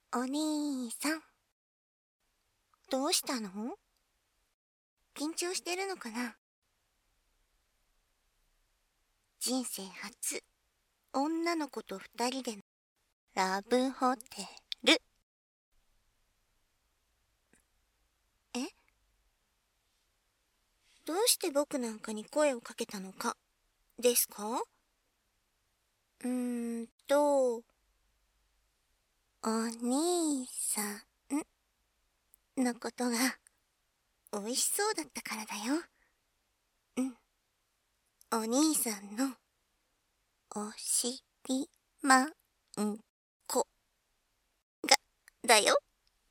お兄さん、どうしたの？緊張してるのかな？人生初、女の子と二人でのラブホテル。え？どうして僕なんかに声をかけたのか、ですか？お兄さんのことが美味しそうだったからだよ。うん。お兄さんのおしりまんこが、だよ。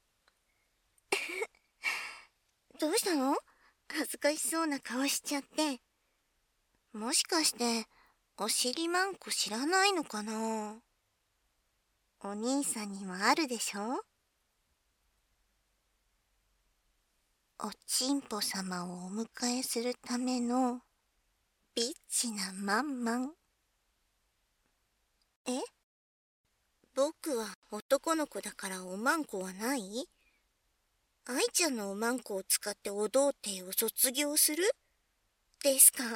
どうしたの？恥ずかしそうな顔しちゃって。もしかして、おしりまんこ知らないのかな？お兄さんにもあるでしょ？おちんぽ様をお迎えするためのビッチなまんまん。え？僕は男の子だからおまんこはない？愛ちゃんのおまんこを使ってお童貞を卒業する？ですか？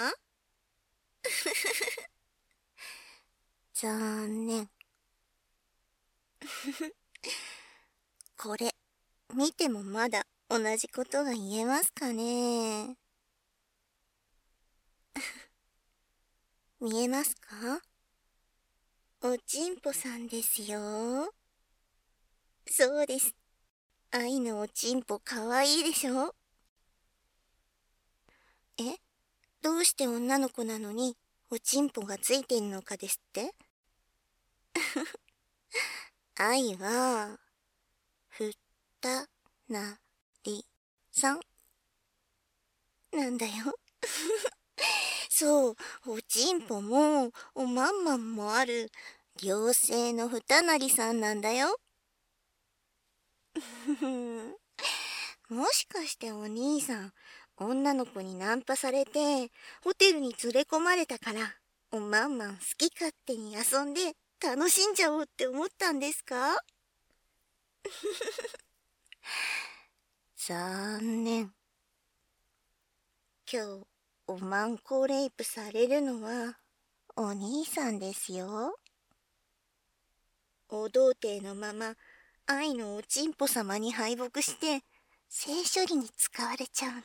残念。これ、見てもまだ同じことが言えますかね？見えますか？おちんぽさんですよ。そうです。愛のおちんぽかわいいでしょ？え？どうして女の子なのにおちんぽがついてるのかですって？愛は、ふたなりさんなんだよ。そう、おちんぽもおまんまんもある妖精のふたなりさんなんだよ。もしかしてお兄さん、女の子にナンパされて、ホテルに連れ込まれたから、おまんまん好き勝手に遊んで楽しんじゃおうって思ったんですか？残念。今日、おまんこレイプされるのは、お兄さんですよ。お童貞のまま、愛のおちんぽ様に敗北して、性処理に使われちゃうの。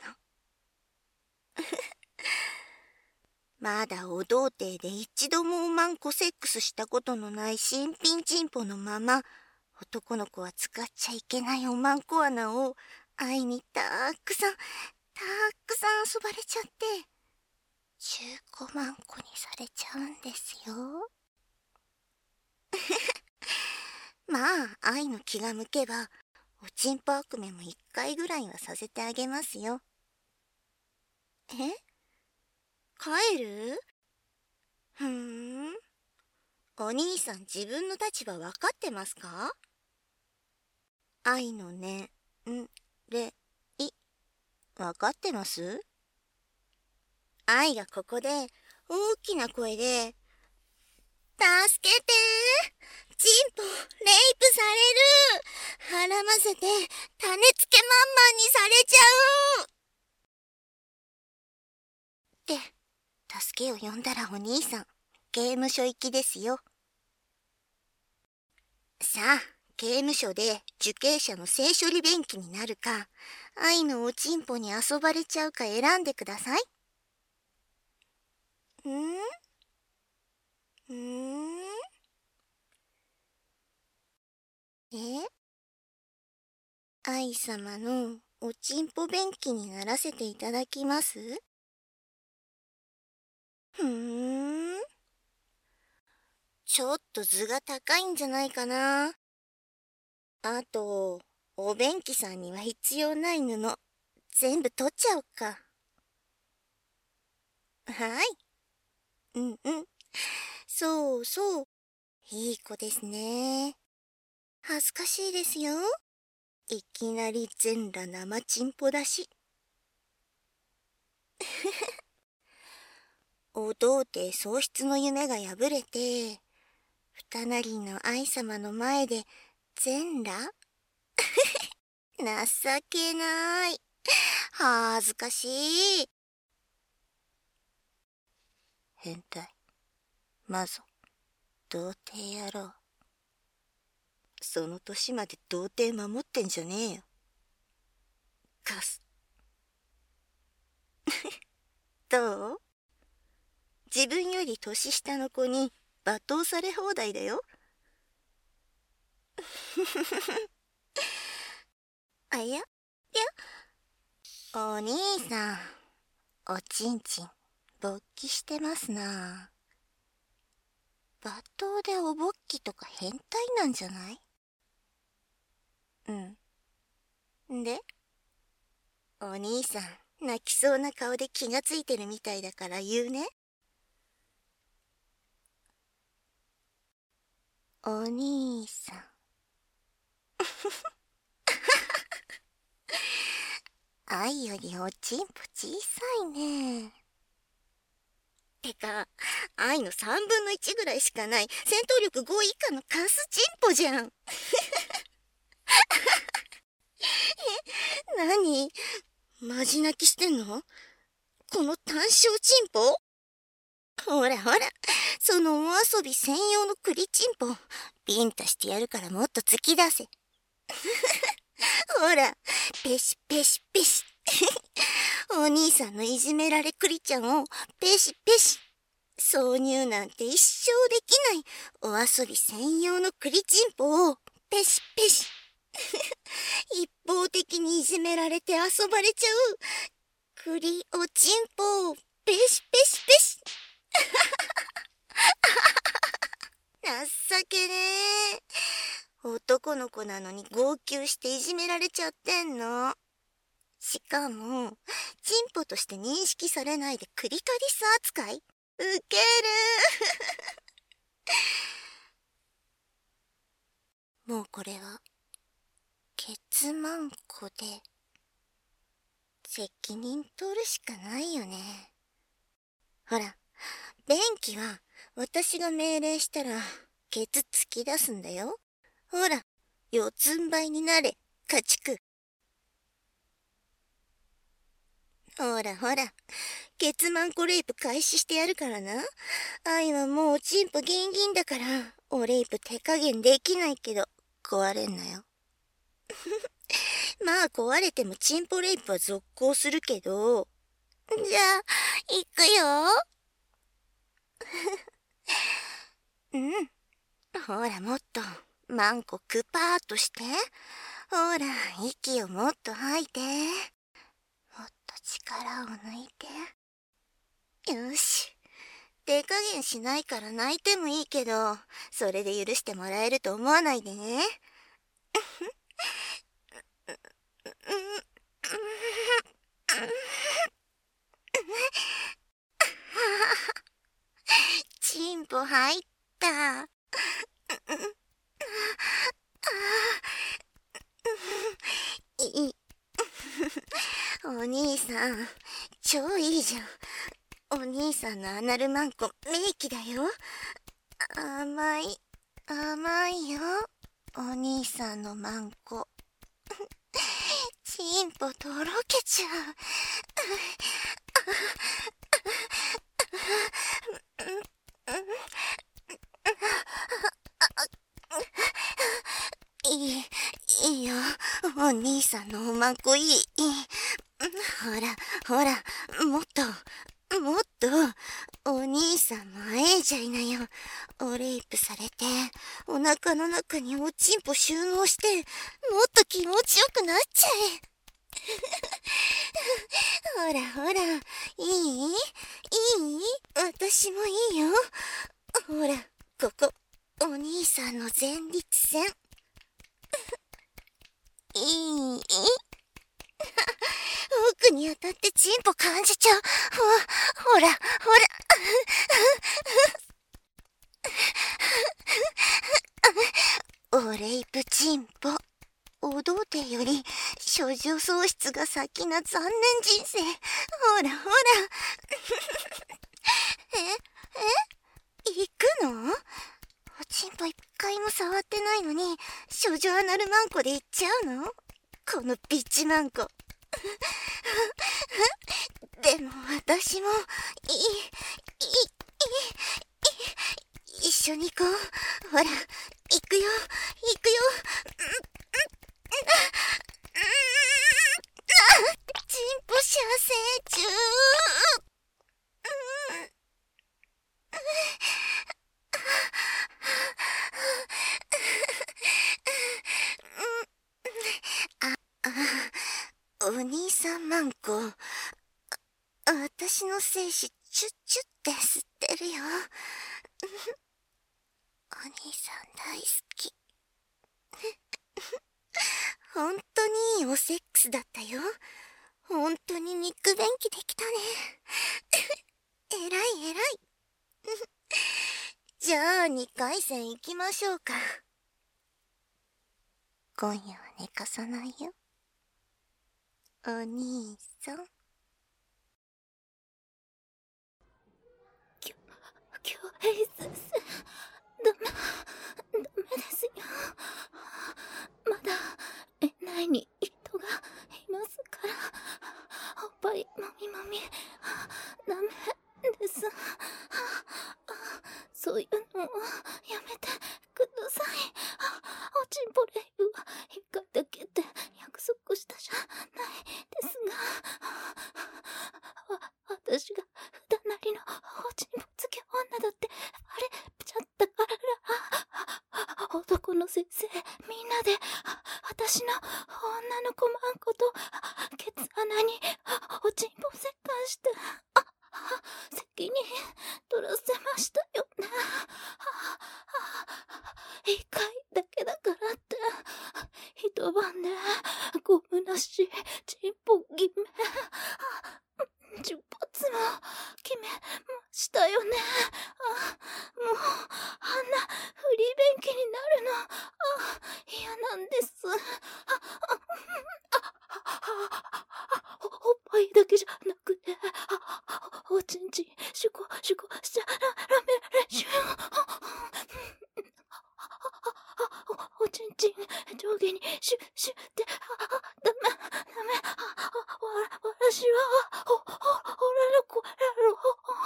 まだお童貞で一度もおまんこセックスしたことのない新品チンポのまま、男の子は使っちゃいけないおまんこ穴を愛にたくさん遊ばれちゃって、15万個にされちゃうんですよ。まあ、愛の気が向けば、おちんぽ悪夢も1回ぐらいはさせてあげますよ。え？帰る？ふーん。お兄さん自分の立場わかってますか？愛のね、れ、い、わかってます？愛がここで大きな声で、助けてー、チンポ、レイプされる、はらませて、種付けまんまんにされちゃうって、助けを呼んだらお兄さん、刑務所行きですよ。さあ、刑務所で受刑者の性処理便器になるか、愛のおちんぽに遊ばれちゃうか選んでください。んーえ？愛様のおちんぽ便器にならせていただきます？ふーん。ちょっと図が高いんじゃないかな。あと、お便器さんには必要ない布、全部取っちゃおうか。はい。うんうん。そうそう。いい子ですね。恥ずかしいですよ。いきなり全裸生チンポだし。お童貞喪失の夢が破れて、ふたなりの愛様の前で全裸情けない。恥ずかしい。変態、マゾ、童貞野郎。その年まで童貞守ってんじゃねえよ。カス。どう？自分より年下の子に罵倒され放題だよ。あ、いや、お兄さん、おちんちん、勃起してますな。罵倒でおぼっきとか変態なんじゃない？うん。で、お兄さん、泣きそうな顔で気がついてるみたいだから言うね。お兄さん。愛よりおちんぽ小さいね。てか、愛の3分の1ぐらいしかない戦闘力5以下のカスチンポじゃん。何？マジ泣きしてんの？この単小チンポ？ほらほら、そのお遊び専用の栗チンポ、ビンタしてやるからもっと突き出せ。ほら、ペシペシペシ。お兄さんのいじめられ栗ちゃんをペシペシ。挿入なんて一生できないお遊び専用の栗チンポをペシペシ。一方的にいじめられて遊ばれちゃう栗おちんぽをペシペシペシ。情けねえ。男の子なのに号泣していじめられちゃってんの。しかもチンポとして認識されないでクリトリス扱い？ウケる。もうこれはケツマンコで責任取るしかないよね。ほら、便器は私が命令したらケツ突き出すんだよ。ほら、四つん這いになれ、家畜。ほらほら、ケツマンコレイプ開始してやるからな。愛はもうチンポギンギンだから、おレイプ手加減できないけど、壊れんなよ。まあ壊れてもチンポレイプは続行するけど。じゃあ、行くよ。うん。ほらもっと、マンコクパーっとして。ほら、息をもっと吐いて。もっと力を抜いて。よし。手加減しないから泣いてもいいけど、それで許してもらえると思わないでね。チンポ入った。いい。お兄さん、超いいじゃん。お兄さんのアナルマンコ、名器だよ。甘い、甘いよ。お兄さんのマンコ。チンポとろけちゃう。いいよ。お兄さんのおまんこいい。ほら、ほら、もっと、お兄さんも会えちゃいなよ。おレイプされて、お腹の中におちんぽ収納して、もっと気持ちよくなっちゃえ。ほらほら、いい？私もいいよ。ほら、ここ、お兄さんの前立腺。いい？奥に当たってチンポ感じちゃう。ほら。おレイプチンポ。お童貞より処女喪失が先な残念人生。ほら。行くの？おちんぽ一回も触ってないのに、 処女アナルマンコで言っちゃうの？このビッチマンコ。でも私も一緒に行こう。ほら、行くよ、行くよ。チンポ射精中。お兄さんマンコ、私の精子チュッチュって吸ってるよ。お兄さん大好き。本当にいいおセックスだったよ。本当に肉便器できたね。えらいえらい。じゃあ2回戦行きましょうか。今夜は寝かさないよ。お兄さん。 京平先生、ダメですよ。まだ園内に人がいますから、おっぱいもみもみダメです。そういうのをやめてください。おちんぽレイブは一回だけって約束したじゃないですが、私が普段なりのおちんぽつけ女だってバレちゃったから、男の先生みんなで私の女の子マンコとケツ穴におちんぽ切開して責任取らせましたよね。一回だけだからって一晩でゴムなしチンポ決め10発も決めましたよね。もうあんなフリー便器になるの嫌なんです。おっぱいだけじゃなくておちんちんシュコシュコしちゃダメ練習。おちんちん上下にシュシュってダメ私はオラの子だろ。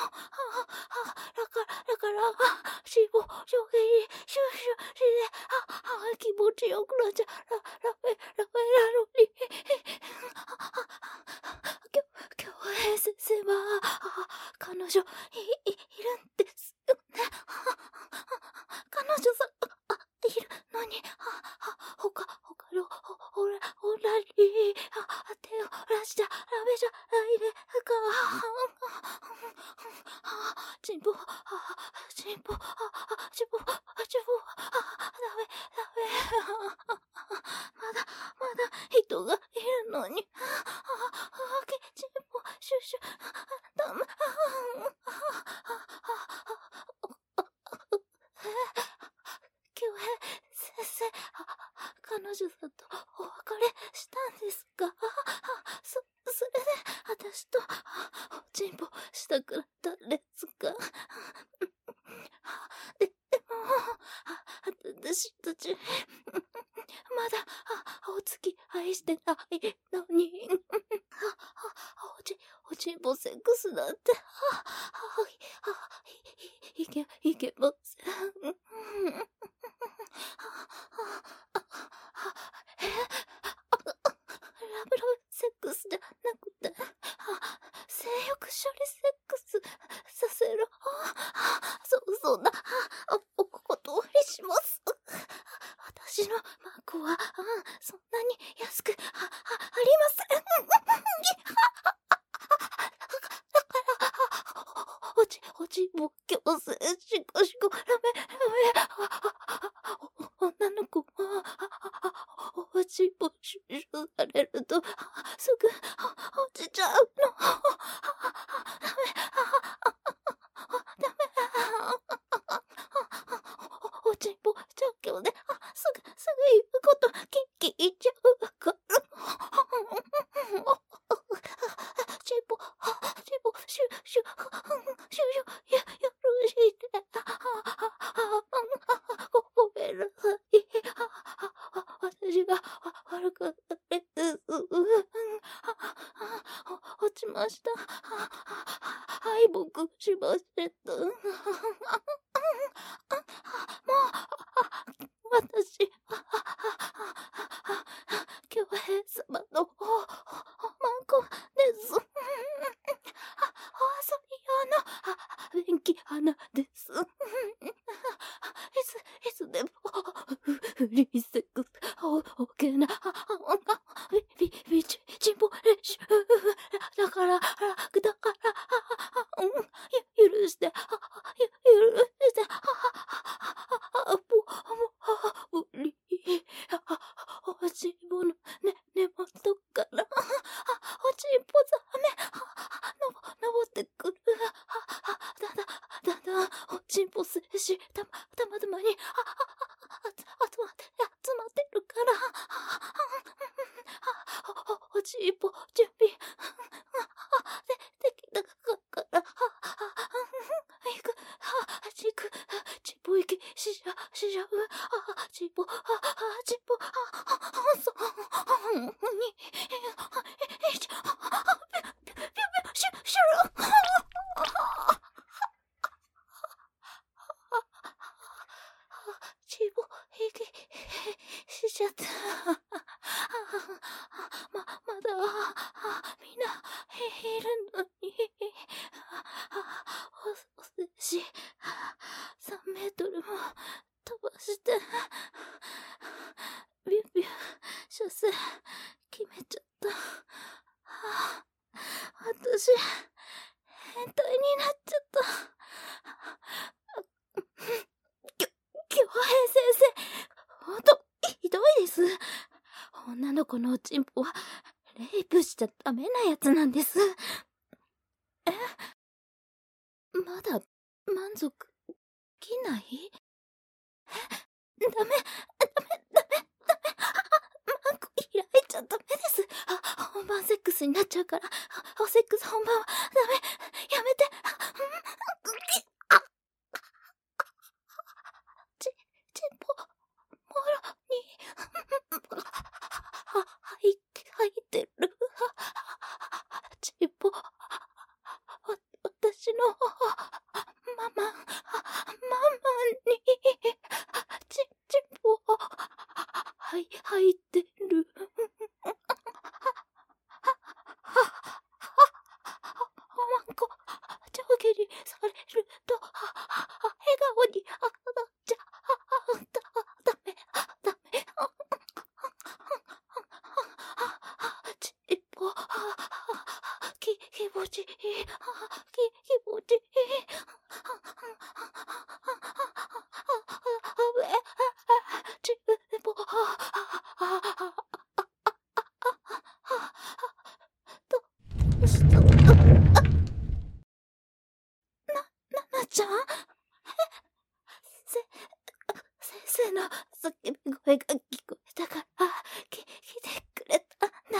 だから脂肪上下にシュシュして気持ちよくなっちゃラメなのに。京平先生は彼女いるんですよね。彼女さいるのに他のオラに手を出しちゃダメじゃないですか。チンポダメまだ人がいるのにチンポシュシュダメ。京平先生、彼女さんとお別れしたんですか？それで私とおちんぽしたくなったんですか？でも私たちまだお付き合いしてないのにおちんぽセックスなんていけません。ラブセックスじゃなくて性欲処理セックスさせろ。そんなお断りします。私のマンコはそんなに安くありません。おちぼ強制シコシコラメ女の子はおちぼシュシュされるとすぐ落ちちゃうの。ダメおちんぽ状況ですぐ言うこと聞いちゃうから。チンポシュシュよろしいでごめんなさい。 ました。敗北しました。もう、私、京平様のおまんこです。お遊び用の元気花です。いつでもフリーセックスオーケーなチンポ練習だから許して無理おちんぽの根元からおちんぽザメ登ってくるだんだんおちんぽ精子たまに集まってるからおちんぽ準備できたからちんぽ息しちゃうちんぽそうにシュルちんぽ息しちゃったまだみんないるのにお寿司3メートルも飛ばしてビュンビュン射精決めちゃった。私変態になっちゃった。京平先生、ほんとひどいです。女の子のおちんぽはレイプしちゃダメなやつなんです。まだ満足できない？ダメマンコ開いちゃダメです。本番セックスになっちゃうから、おセックス本番はダメ。やめて。ちんぽもろに入ってる。ちんぽ私のママにちんぽ入ってる。マンコ上下にされると笑顔になっちゃダメちんぽ気持ちいい気持ちいいちんぽどうしたなちゃん先生の叫び声が聞こえたから来てくれたんだ。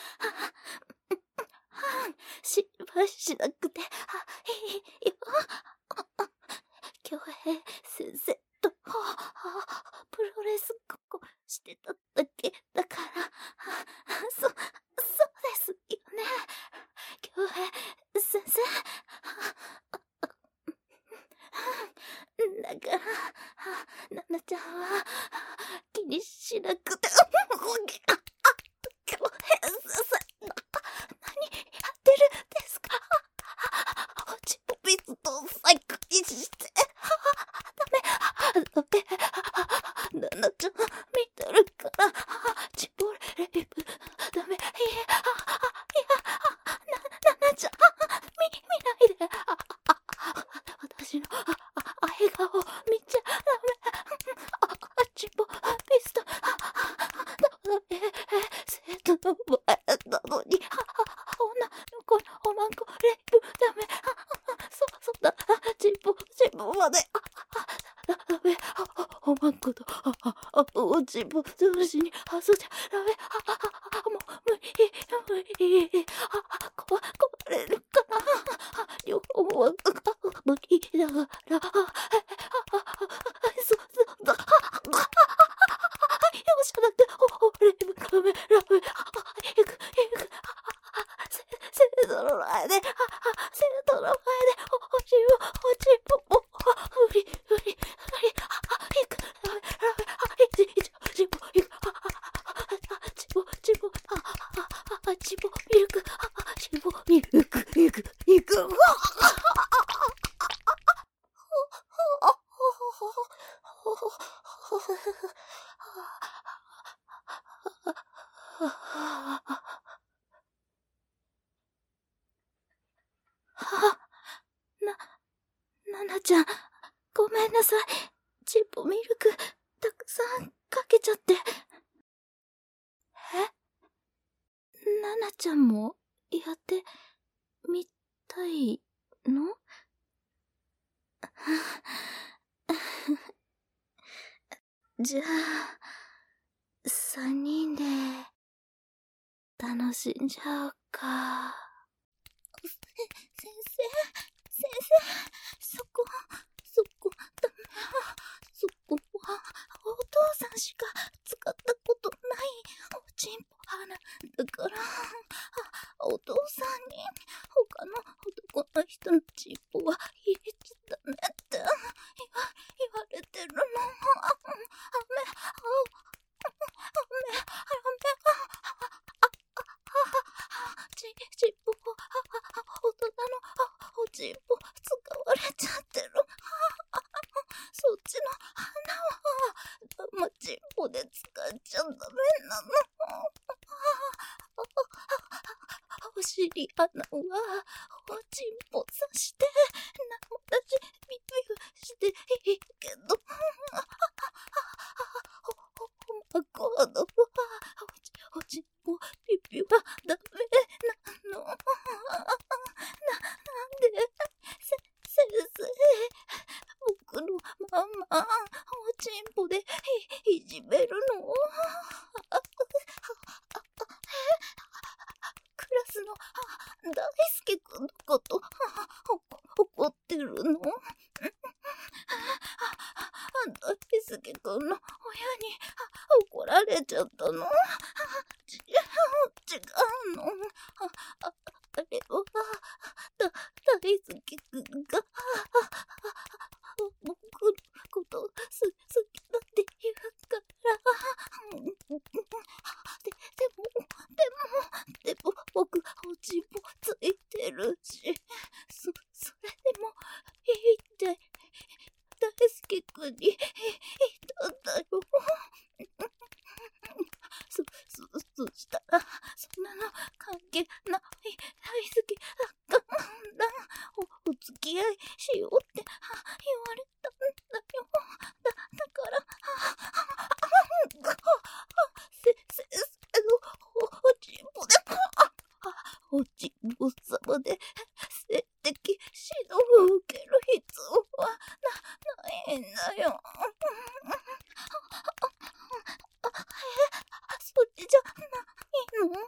心配しなくていいよ。京平先生とプロレスごっこしてただけだからそうですよね。京平先生だからななちゃんは気にしなくて京平先生何やってるんですか。おちんぽビズと再開してダメななちゃん見てるからちんぽレイプダメななちゃん見ないで私の笑顔見ちゃダメ。ちんぽピストダメ。生徒の前なのに女の子のおまんこレイプダメ。そうだちんぽまでダメ。おまんことおちんぽ同時に遊んじゃダメ。もう無理壊れるかな。両方は無理だからそうだよっしゃだってレイブダメいくせーのライななちゃん、ごめんなさい。チンポミルク、たくさんかけちゃって。ななちゃんも、やってみたいの？じゃあ、3人で、楽しんじゃおうか。先生、そこ、ダメ。そこは、お父さんしか使ったことないおちんぽ花だから、お父さんに他の男の人のチンポは入れちゃダメって言われてるの。チンポ、大人のおちんぽ使われちゃってる。そっちの花はチンポで使っちゃダメなの。お尻穴はおちんぽさして生だしビビしていいけど、コードはおちんぽピピはダメなの。なんで先生、僕のママおちんぽでいじめるの？クラスの大輔くんのこと怒ってるの？大輔くんの親に怒られちゃったの？違うの？あれは大輔くんが僕のこと好きだって言うからでも僕おちんぽついてるし、それでもいいって大輔くんに言ったんだよ。そしたらそんなの関係ない大輔だからお付き合いしようって言われたんだよ。だから先生のおちんぽでおちんぽ様で性的指導を受ける必要はないんだよ。そっちじゃないの？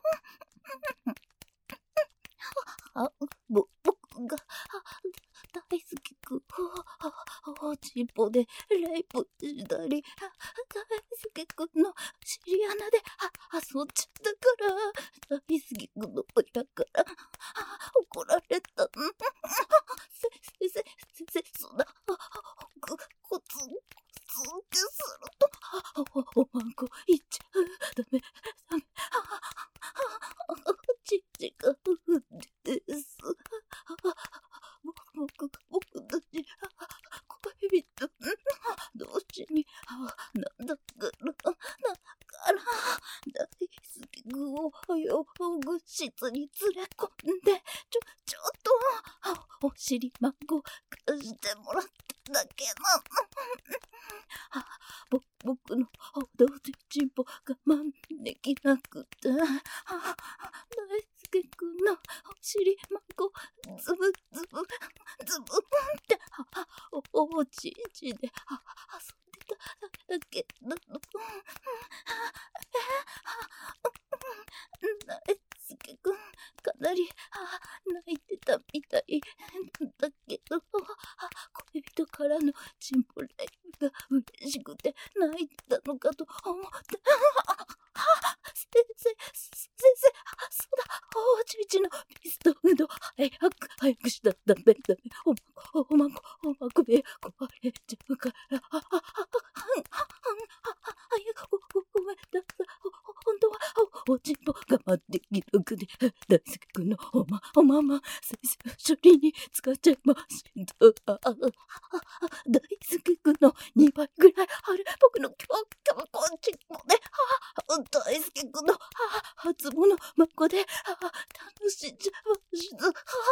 僕が大輔くんをおちんぽでレイプしたり、大輔くんの尻穴で遊んじゃったから大輔くんの親から怒られたの。先生、そんなコツってするとおまんこ言っちゃう。ダメ。違うんです。僕たち恋人同士にだから大輔くんを養護室に連れ込んでちょっとお尻まんこ貸してもらっただけなの。僕の童貞チンポ我慢できなくて、大輔くんのお尻まんこズブっておちんちで遊んでただけなの。大輔くんかなり泣いてたみたいだけど、恋人からのチンポライブが嬉しくて泣いてたのかと思って。先生、そうだ、おちんちのピストン運動早くしたダメ。おまんこべ壊れちゃうから。ごめんなさい。本当はおちんぽ我慢できなくて、大輔くんのおまま先生処理に使っちゃいました。大輔くんのの2倍ぐらいある僕のキョコチンポで、大輔くんの初物孫で、楽しんじゃました。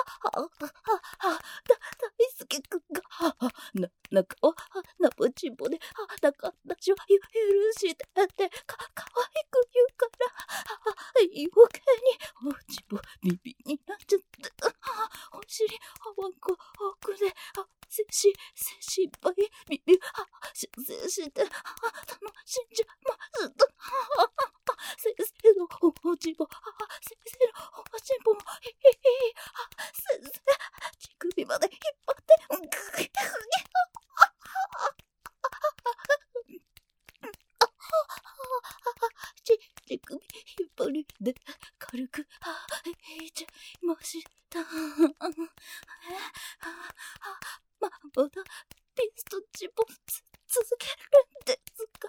大輔くんが、中はナポチンポで、だから私は許してってかわいく言うから、余計におちんぽビビになっちゃって、お尻わんこ奥で、精神ばいビビ修正して楽しんじゃました。先生のおちんぽ、先生のおちんぽも先生乳首まで引っ張って乳首引っ張りで軽く引いちゃいました。まだピストチポ続けるんですか？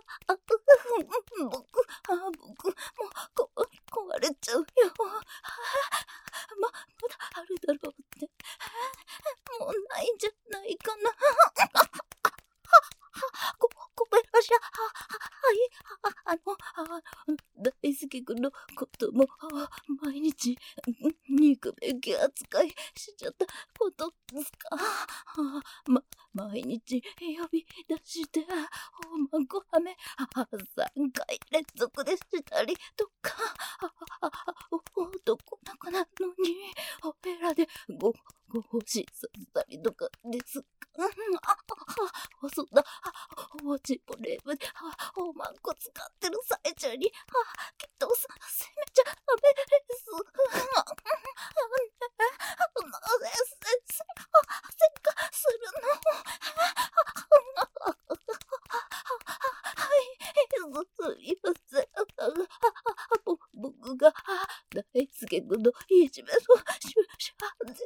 僕もう壊れちゃうよ。まだあるだろうって。もうないんじゃないかな。ごめんなさい。大輔くんのことも毎日憎めき扱いしちゃったことですか？毎日呼び出しておまごはめ3回連続でしたりとか、男の子なのにオペラでご奉仕させたりとかですか？そんなおちんぽレーブでおまんこ使ってる最中にきっと責めちゃダメです。先生せっかするの。すいません。僕が大輔くんのいじめの主犯です。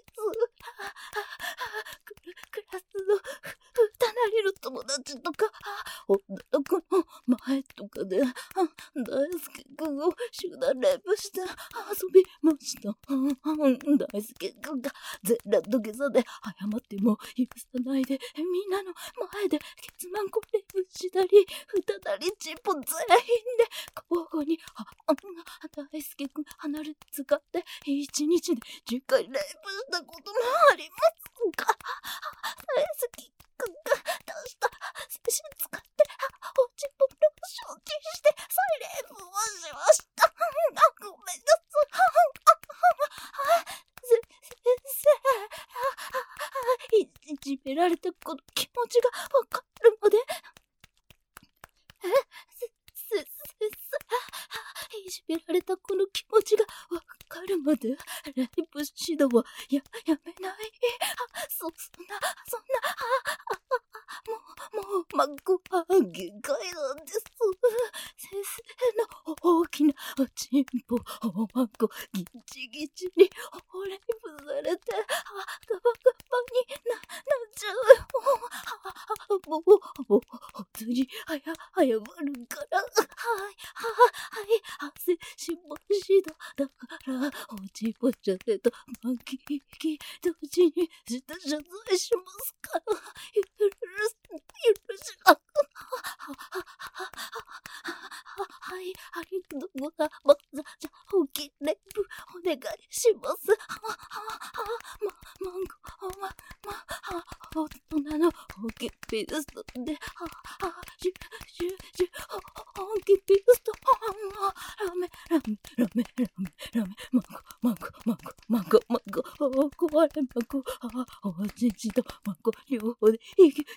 クラスの隣の友達とか女の子の前とかで大輔くんを集団レイプして遊びました。大輔くんが全裸土下座で謝っても許さないでみんなの前でケツマンコレイプしたり二人チンポ全員で交互に大輔くん離れ使って1日で10回レイプしたこともありますが、大輔くんが出した精神使っておちんぽローションして再レイプをしました。ごめんなさい。先生、いじめられた子の気持ちがわかるまで先生、いじめられた子の気持ちがわかるまでレイプ指導はやめない。そんなもうマグは限界なんです。先生の大きなおちんぽおまんこギチギチにレイプされてガバガバになっちゃう。もう本当に謝るから汗しましただからおちんぽちゃんとマキキ同時に謝罪しますから許しなくありがとうございます。じゃあ大きいレイプお願いします。大人の本気ピストで本気ピストラメマンコ壊れマンコおちんちとマンコ両方でいき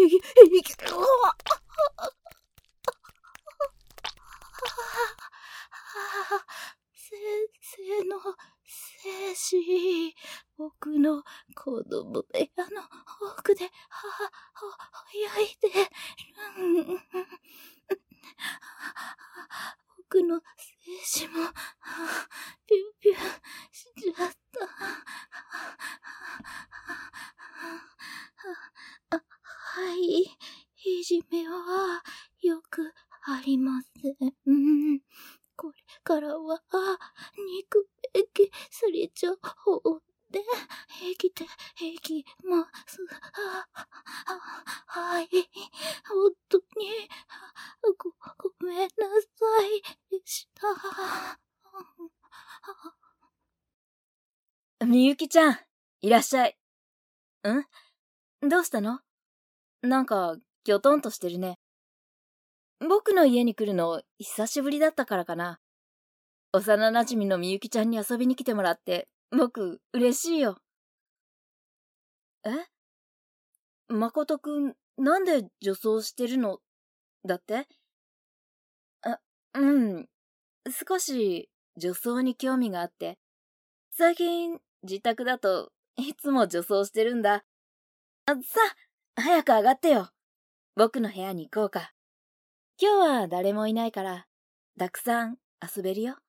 先生の精子僕の子供部屋の奥で焼いて僕の精子もピュンピュンしちゃった。はい、いじめはよくありません。これからは憎めきすり情報で生きていきます。はい。本当に、ごめんなさいでした。 みゆきちゃん、いらっしゃい。どうしたの？なんか、きょとんとしてるね。僕の家に来るの久しぶりだったからかな。幼馴染のみゆきちゃんに遊びに来てもらって、僕、嬉しいよ。まことくん、なんで女装してるの？だって？少し女装に興味があって。最近、自宅だといつも女装してるんだ。さあ、早く上がってよ。僕の部屋に行こうか。今日は誰もいないから、たくさん遊べるよ。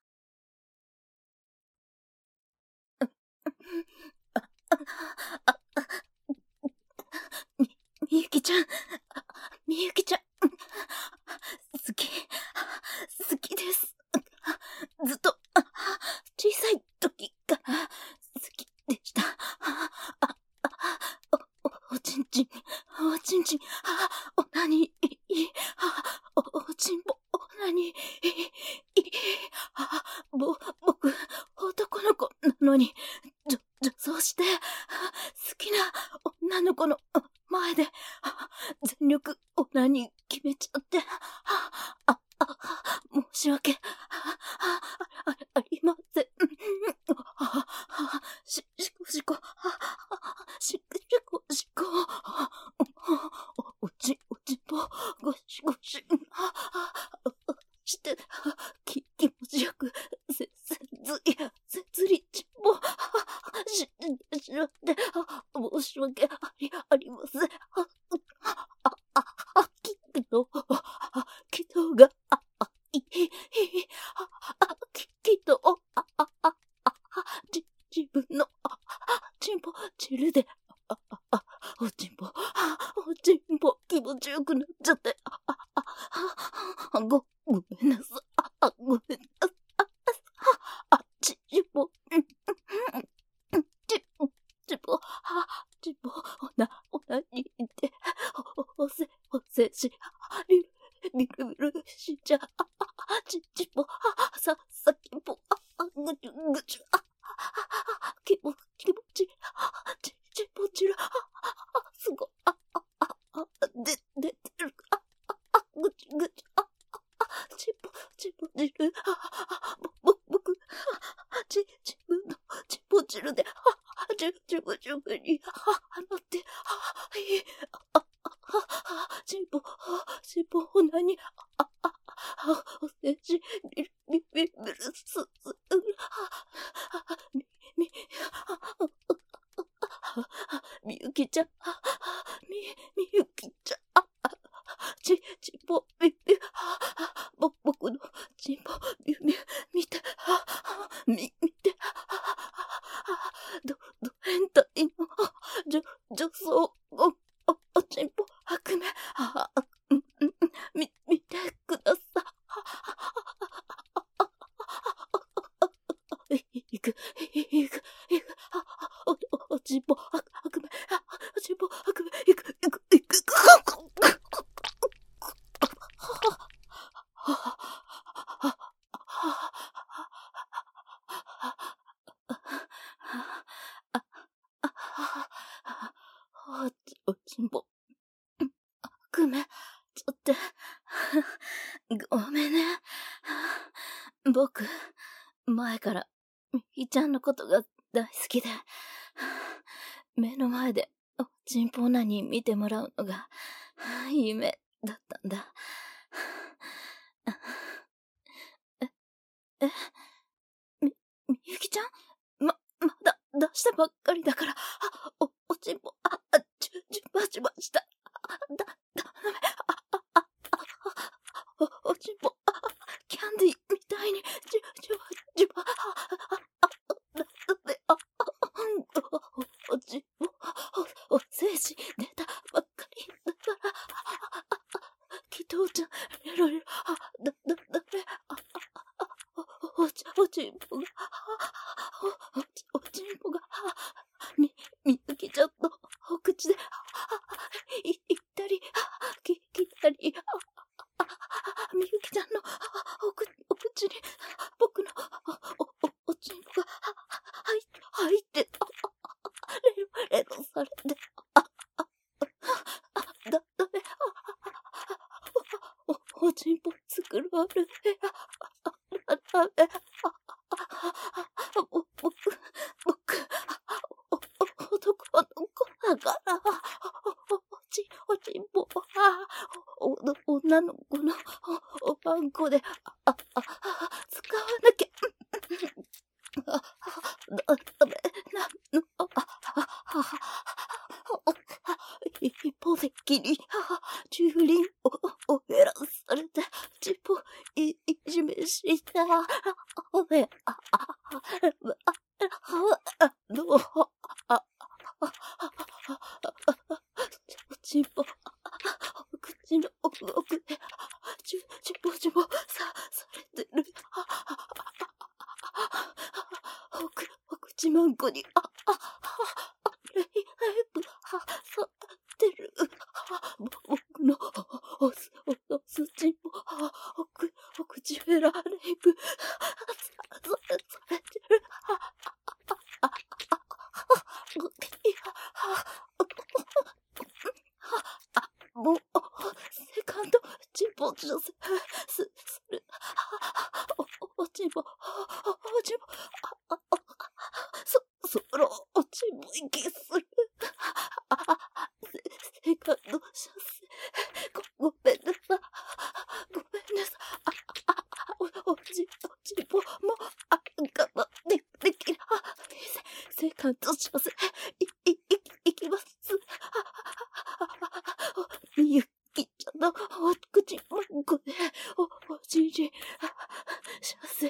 みゆきちゃん、みゆきちゃん、好きです。ずっと、小さい時から好きでした。おちんちん、おなに、おちんぽ、おなに、僕、男の子なのに、女装して、好きな女の子の前で、全力オナニー決めちゃって、申し訳、ありません。しこ、おちんぽ、ごし、して、気持ちよく、せずりちんぽ、しろって、申し訳ありません。きとが、自分の、ちんぽ、汁で、おちんぽ、気持ちよくなっちゃって、ごめんなさい、ごめんなさい、ちんぽ、おなにで、おせし、ビルしちゃ、ちんぽ、さきぽ、ぐちゅ、気持ち、ちんぽちる、すご、出てる、ぐち、ちんぽ汁、僕、自分のちんぽ汁で、十分に、なって、ちんぽ、おなに、おせち、ビルス、みゆきちゃん、みゆきちゃん、ちんぽ、僕のちんぽ、見て、変態の、女装、おちんぽ、悪夢、見てください。いく、おちんぽ、悪夢、いく、おちんぽ、悪夢、ちょっと、ごめんね。僕、前からみひちゃんのことが大好きで、目の前でおちんぽオナニー見てもらうのが夢だったんだ。みゆきちゃん？まだ出したばっかりだから、おちんぽ、じゅばした。ダメ、おちんぽ、キャンディーみたいに、じゅば、おちんぽ、お精子出たばっかりだから、きとうちゃん、ダメ、おちんぽが、 おちんぽ作るある。僕、男の子だから、おちんぽ、女の子のおばんこで、使わなきゃ、ダメなの。一方的に、駐輪を減らされて、ちっぽいじめした。ちっぽ、口の奥で、ちゅぼされてる。お口まんこに、レイブ、されてる。僕の、おすちんぽ、お口フェラレイブ、されてる。もう、セカンド、チンポ女性、する。おちんぽ、そろ、おちんぽ息する。セカンド、射精、ごめんなさい。おちんぽ、もう、我慢できない。セカンド、射精、いきます。みゆきちゃんのお口まんこで、おじじ、射精、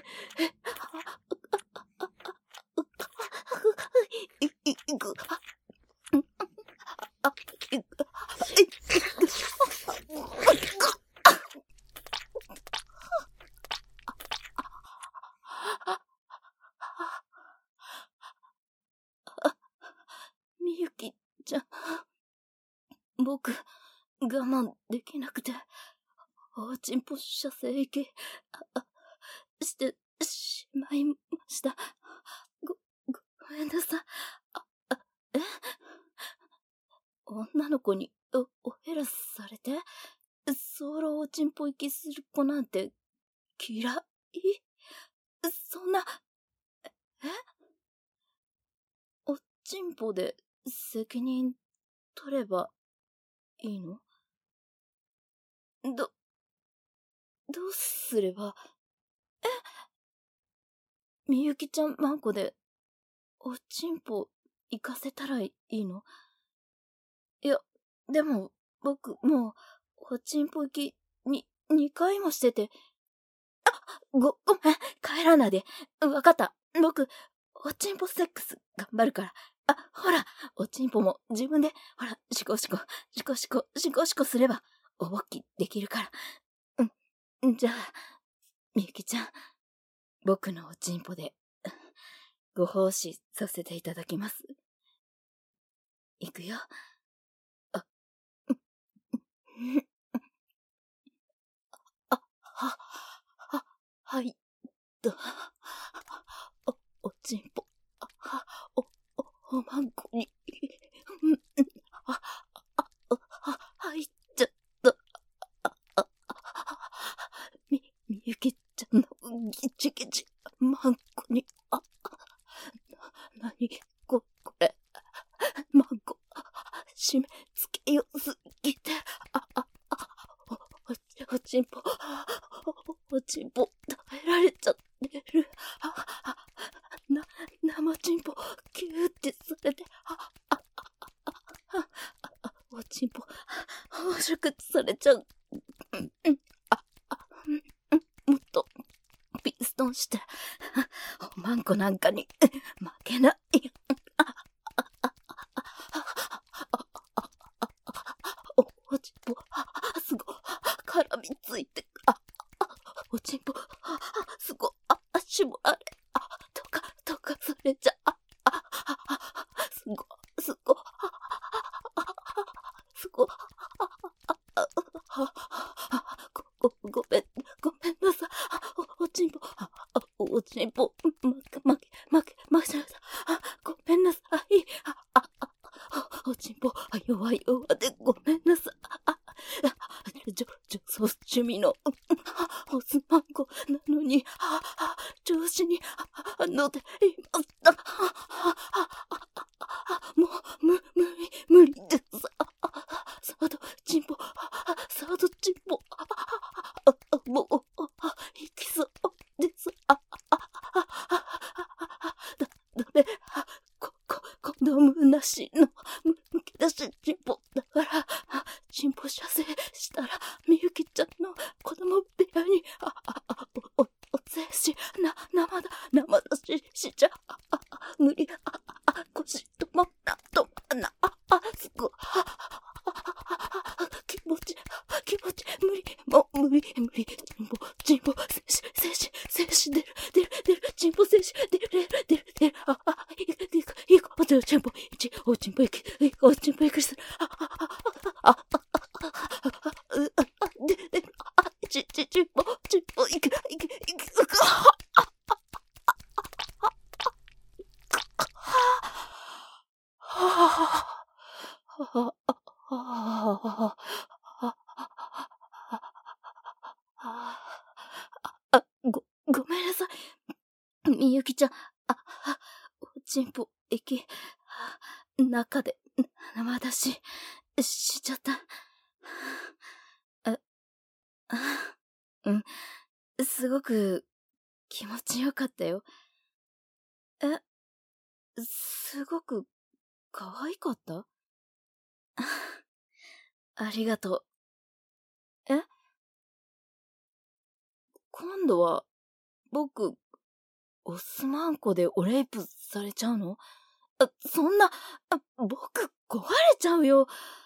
みゆきちゃん、僕、我慢できなくて、おちんぽ射精液、してしまいました。ごめんなさい。女の子におへらされて、そろおちんぽ息する子なんて嫌い？そんな、おちんぽで責任取ればいいの？どうすれば、みゆきちゃんまんこで、おちんぽ行かせたらいいの？いや、でも、僕、もう、おちんぽ行き、2回もしてて、ごめん、帰らないで。わかった。僕、おちんぽセックス頑張るから。ほら、おちんぽも自分で、ほら、シコシコすれば、おぼっきできるから。じゃあ、みゆきちゃん、僕のおちんぽで、ご奉仕させていただきます。いくよ。はい、おちんぽ、おまんこに、入っちゃった。みゆきちゃんのギチギチまんこに、なに、これ、まんこ、締め付けよすぎて、おちんぽ、食べられちゃってる。生ちんぽ、キューってされて、おちんぽ、捕食されちゃう。もっと、ピストンして、おまんこなんかに、負けない。おちんぽ、すご、絡みついて、おちんぽ、すご、絞られ、とかされちゃ、すご、ごめんなさい。おちんぽ、負けちゃった。ごめんなさい。おちんぽ、弱でごめんなさい。 女装趣味の、オスマンコなのに、調子に乗っていました。もう、無理です。サードチンポ、もう、行きそうです。誰、子供なしの、むき出しチンポだから、チンポ射精したら、みゆきちゃんの子供部屋に、お精子、生出しちゃ、無理、腰止まらな、すごい、気持ち、無理、もう無理、チンポ、精子、出る、チンポ精子、出る、いいか、チンポ、いくする、チンポ、いく、ごめんなさい。みゆきちゃん、おちんぽ、中で、生出し、しちゃった。すごく、気持ちよかったよ。すごく、可愛かったありがとう。今度は、僕、オスマンコでおレイプされちゃうの？そんな、僕、壊れちゃうよ。